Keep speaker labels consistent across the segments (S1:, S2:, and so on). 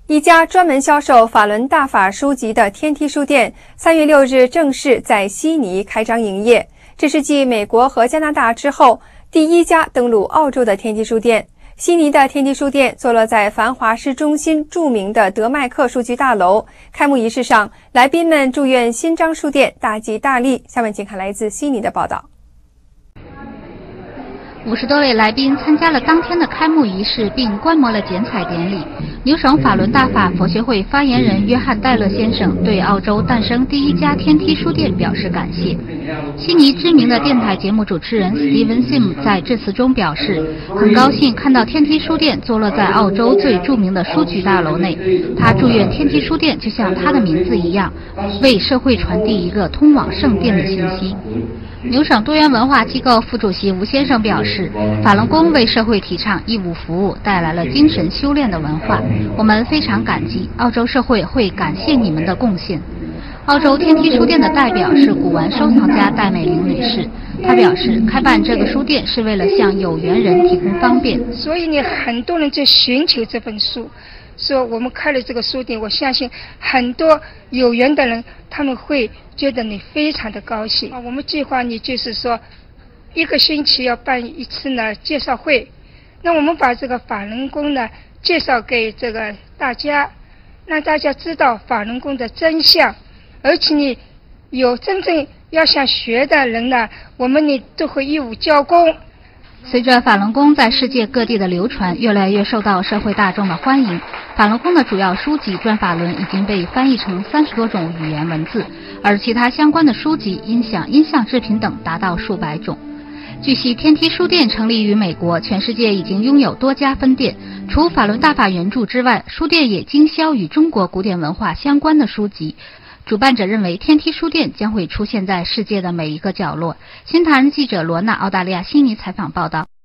S1: 一家专门销售法轮大法书籍的天梯书店3月6日正式在悉尼开张营业，这是继美国和加拿大之后第一家登陆澳洲的天梯书店。悉尼的天梯书店坐落在繁华市中心著名的德麦克书局大楼。开幕仪式上，来宾们祝愿新张书店大吉大利。下面请看来自悉尼的报道。
S2: 50多位来宾参加了当天的开幕仪式，并观摩了剪彩典礼。牛省法轮大法佛学会发言人约翰·戴勒先生对澳洲诞生第一家天梯书店表示感谢。悉尼知名的电台节目主持人 Steven Sim 在致辞中表示，很高兴看到天梯书店坐落在澳洲最著名的书局大楼内。他祝愿天梯书店就像他的名字一样，为社会传递一个通往圣殿的信息。牛省多元文化机构副主席吴先生表示，法轮功为社会提倡义务服务，带来了精神修炼的文化，我们非常感激，澳洲社会会感谢你们的贡献。澳洲天梯书店的代表是古玩收藏家戴美玲女士，她表示，开办这个书店是为了向有缘人提供方便。
S3: 所以很多人在寻求这本书，说我们开了这个书店，我相信很多有缘的人他们会觉得你非常的高兴。我们计划你就是说1个星期要办一次呢介绍会，那我们把这个法轮功呢介绍给这个大家，让大家知道法轮功的真相，而且你有真正要想学的人呢，我们都会义务教功。
S2: 随着法轮功在世界各地的流传，越来越受到社会大众的欢迎。法轮功的主要书籍《转法轮》已经被翻译成30多种语言文字，而其他相关的书籍、音像制品等达到数百种。据悉，天梯书店成立于美国，全世界已经拥有多家分店。除法轮大法原著之外，书店也经销与中国古典文化相关的书籍。主办者认为，天梯书店将会出现在世界的每一个角落。新唐人记者罗娜，澳大利亚悉尼采访报道。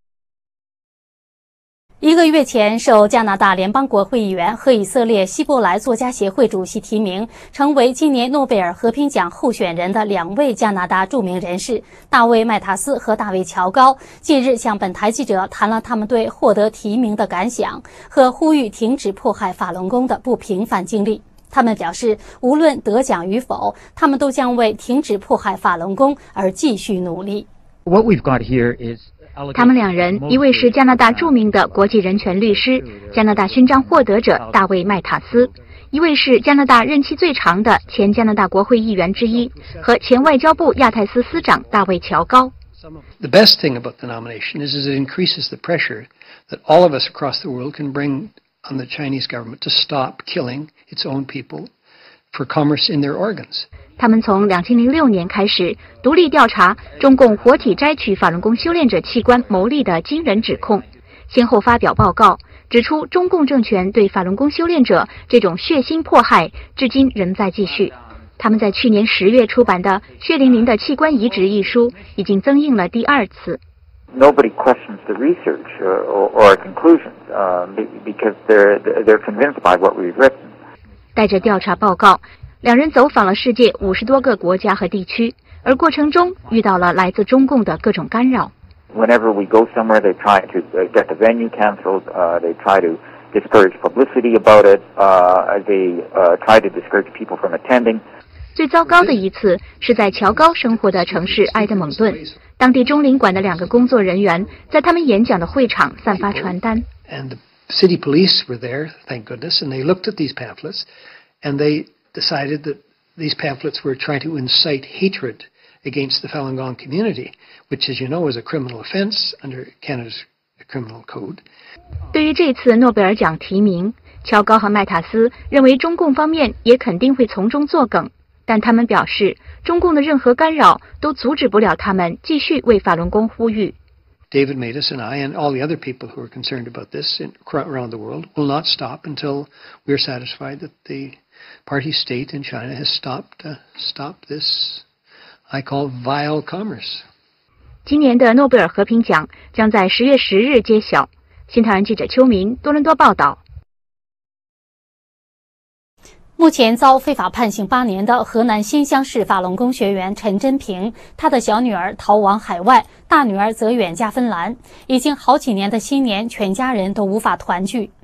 S4: 1个月前，受加拿大联邦国会议员和以色列希伯来作家协会主席提名，成为今年诺贝尔和平奖候选人的2位加拿大著名人士大卫·麦塔斯和大卫·乔高，近日向本台记者谈了他们对获得提名的感想和呼吁停止迫害法轮功的不平凡经历。他们表示，无论得奖与否，他们都将为停止迫害法轮功而继续努力。
S5: 他们2人，一位是加拿大著名的国际人权律师、加拿大勋章获得者大卫·麦塔斯，一位是加拿大任期最长的前加拿大国会议员之一和前外交部亚太司司长大卫·乔高。
S6: The best thing about the nomination is it increases the pressure that all of us across the world can bring on the Chinese government to stop killing its own people for commerce in their organs.
S5: 他们从2006年开始独立调查中共活体摘取法轮功修炼者器官牟利的惊人指控，先后发表报告，指出中共政权对法轮功修炼者这种血腥迫害至今仍在继续。他们在去年10月出版的《血淋淋的器官移植》一书已经增印了第2次。
S7: Nobody questions the research or conclusions because they're convinced by what we've written.
S5: 带着调查报告，2人走访了世界50多个国家和地区，而过程中遇到了来自中共的各种干扰。
S7: Whenever we go somewhere, they try to get the venue cancelled. They try to discourage publicity about it. They try to discourage people from attending.
S5: 最糟糕的一次是在乔高生活的城市埃德蒙顿，当地中领馆的2个工作人员在他们演讲的会场散发传单。
S6: And the city police were there, thank goodness, and they looked at these pamphlets, and they decided that these pamphlets were trying to incite hatred against the Falun Gong community, which, as you know, is a criminal offense under Canada's criminal code.
S5: 对于这次诺贝尔奖提名，乔高和麦塔斯认为中共方面也肯定会从中作梗，但他们表示，中共的任何干扰都阻止不了他们继续为法轮功呼吁。
S6: David Matas and I and all the other people who are concerned about this around the world will not stop until we're satisfied that the party state in China has stopped this, I call, vile commerce.
S5: 今年的诺贝尔和平奖将在10月10日揭晓。新唐人记者邱明，多伦多报道。
S4: 目前遭非法判刑8年的河南新乡市法轮功学员陈真平，他的小女儿逃往海外，大女儿则远嫁芬兰。已经好几年的新年，全家人都无法团聚。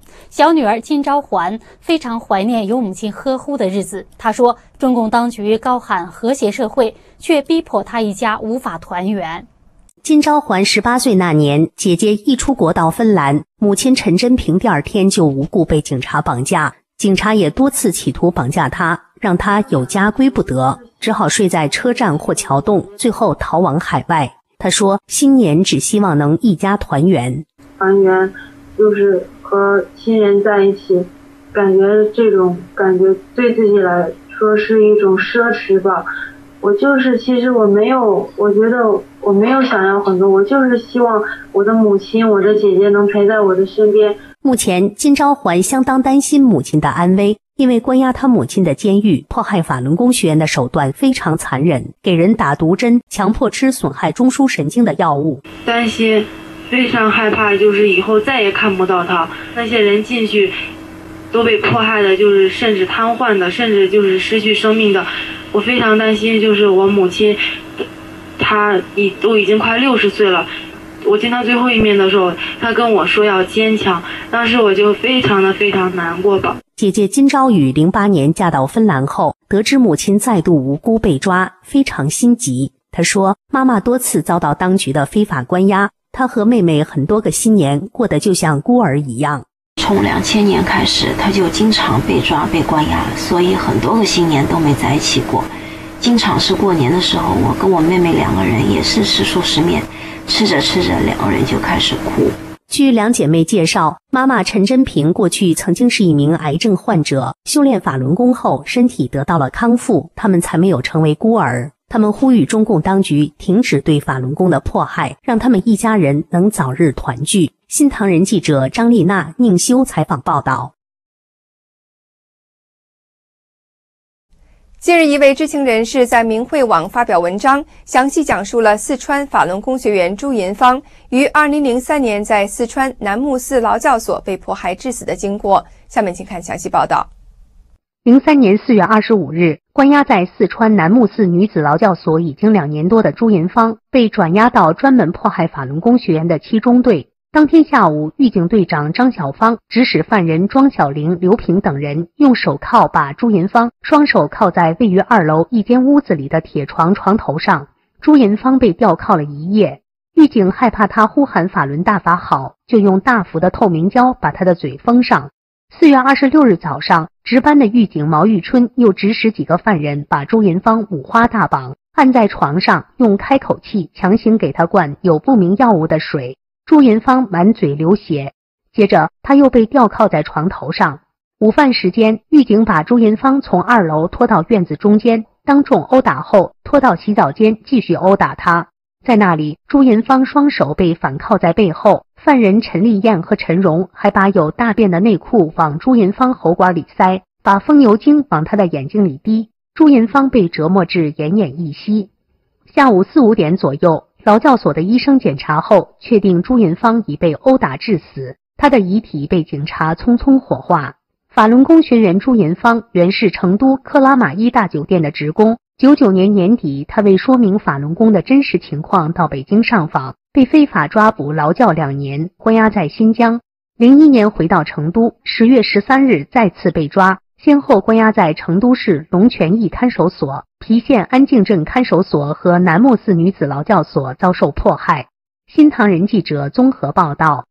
S4: 小女儿金昭环非常怀念有母亲呵护的日子。她说，中共当局高喊和谐社会，却逼迫她一家无法团圆。
S8: 金昭环18岁那年，姐姐一出国到芬兰，母亲陈真平第二天就无故被警察绑架，警察也多次企图绑架她，让她有家归不得，只好睡在车站或桥洞，最后逃往海外。她说，新年只希望能一家团圆。
S9: 团圆就是和亲人在一起，感觉这种感觉对自己来说是一种奢侈吧。其实我没有，我觉得我没有想要很多，我就是希望我的母亲、我的姐姐能陪在我的身边。
S8: 目前，金昭环相当担心母亲的安危，因为关押他母亲的监狱迫害法轮功学员的手段非常残忍，给人打毒针，强迫吃损害中枢神经的药物。
S9: 担心，非常害怕，就是以后再也看不到他。那些人进去都被迫害的，就是甚至瘫痪的，甚至就是失去生命的。我非常担心，就是我母亲，她都已经快60岁了。我见她最后一面的时候，她跟我说要坚强，当时我就非常难过吧。
S8: 姐姐金昭宇08年嫁到芬兰后，得知母亲再度无辜被抓，非常心急。她说，妈妈多次遭到当局的非法关押，她和妹妹很多个新年过得就像孤儿一样。
S10: 从2000年开始，他就经常被抓被关押，所以很多个新年都没在一起过。经常是过年的时候，我跟我妹妹2个人也是吃素食面，吃着2个人就开始哭。
S8: 据两姐妹介绍，妈妈陈真平过去曾经是一名癌症患者，修炼法轮功后身体得到了康复，他们才没有成为孤儿。他们呼吁中共当局停止对法轮功的迫害，让他们一家人能早日团聚。新唐人记者张丽娜、宁修采访报道。
S1: 近日，一位知情人士在明慧网发表文章，详细讲述了四川法轮功学员朱银芳于2003年在四川楠木寺劳教所被迫害致死的经过。下面请看详细报道。
S8: 03年4月25日，关押在四川楠木寺女子劳教所已经2年多的朱银芳被转押到专门迫害法轮功学员的7中队。当天下午，狱警队长张小芳指使犯人庄小玲、刘平等人用手铐把朱银芳双手铐在位于2楼一间屋子里的铁床头上。朱银芳被吊铐了1夜。狱警害怕他呼喊法轮大法好，就用大幅的透明胶把他的嘴封上。4月26日早上，值班的狱警毛玉春又指使几个犯人把朱银芳五花大绑，按在床上，用开口器强行给他灌有不明药物的水。朱银芳满嘴流血，接着他又被吊铐在床头上。午饭时间，狱警把朱银芳从2楼拖到院子中间，当众殴打后拖到洗澡间继续殴打他。在那里，朱银芳双手被反铐在背后，犯人陈丽燕和陈荣还把有大便的内裤往朱银芳喉管里塞，把风牛精往他的眼睛里滴。朱银芳被折磨至奄奄一息。下午4、5点左右，劳教所的医生检查后，确定朱银芳已被殴打致死，他的遗体被警察匆匆火化。法轮功学员朱银芳原是成都克拉玛依大酒店的职工，99年年底，他为说明法轮功的真实情况到北京上访，被非法抓捕劳教2年，关押在新疆。01年回到成都，10月13日再次被抓，先后关押在成都市龙泉驿看守所、郫县安静镇看守所和楠木寺女子劳教所遭受迫害。新唐人记者综合报道。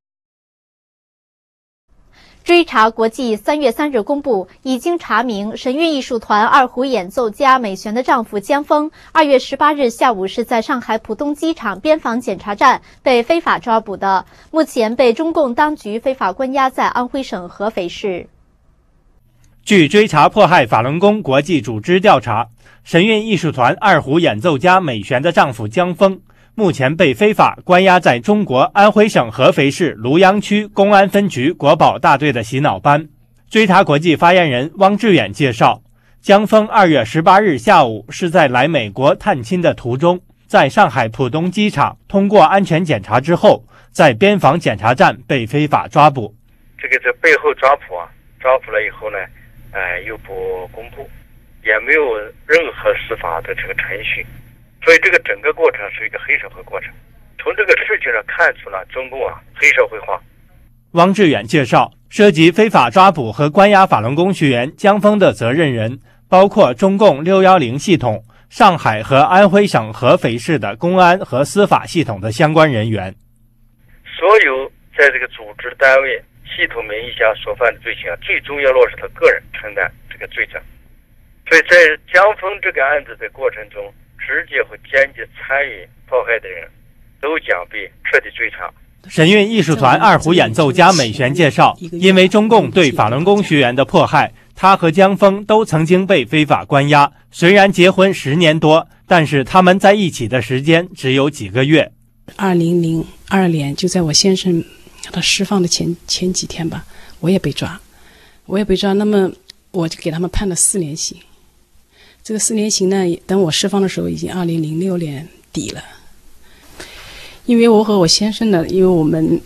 S4: 追查国际3月3日公布，已经查明神韵艺术团二胡演奏家美璇的丈夫江峰2月18日下午是在上海浦东机场边防检查站被非法抓捕的，目前被中共当局非法关押在安徽省合肥市。
S11: 据追查迫害法轮功国际组织调查，神韵艺术团二胡演奏家美璇的丈夫江峰目前被非法关押在中国安徽省合肥市庐阳区公安分局国保大队的洗脑班。追查国际发言人汪志远介绍，江峰2月18日下午是在来美国探亲的途中，在上海浦东机场通过安全检查之后，在边防检查站被非法抓捕。
S12: 这个在背后抓捕了以后呢，又不公布，也没有任何司法的这个程序。所以这个整个过程是一个黑社会过程，从这个事情上看出了中共黑社会化。
S11: 汪志远介绍， 涉及非法抓捕和关押法轮功学员江峰的责任人包括中共610系统、上海和安徽省合肥市的公安和司法系统的相关人员。
S12: 所有在这个组织单位系统名义下所犯的罪行，最终要落实他个人承担这个罪责。所以在江峰这个案子的过程中，直接和间接参与迫害的人都将被彻底追查。
S11: 神韵艺术团二胡演奏家美璇介绍，因为中共对法轮功学员的迫害，他和江峰都曾经被非法关押。虽然结婚10年多，但是他们在一起的时间只有几个月。
S13: 2002年，就在我先生他释放的前几天吧，我也被抓。那么我就给他们判了4年刑。这个4年刑呢，等我释放的时候已经2006年底了。因为我和我先生呢，因为我们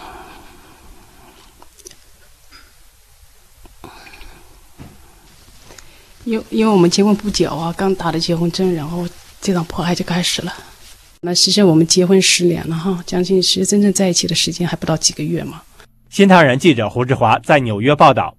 S13: 结婚不久啊，刚打的结婚证，然后这场迫害就开始了。那其实我们结婚10年了哈，将近其实真正在一起的时间还不到几个月嘛。
S11: 新唐人记者胡志华在纽约报道。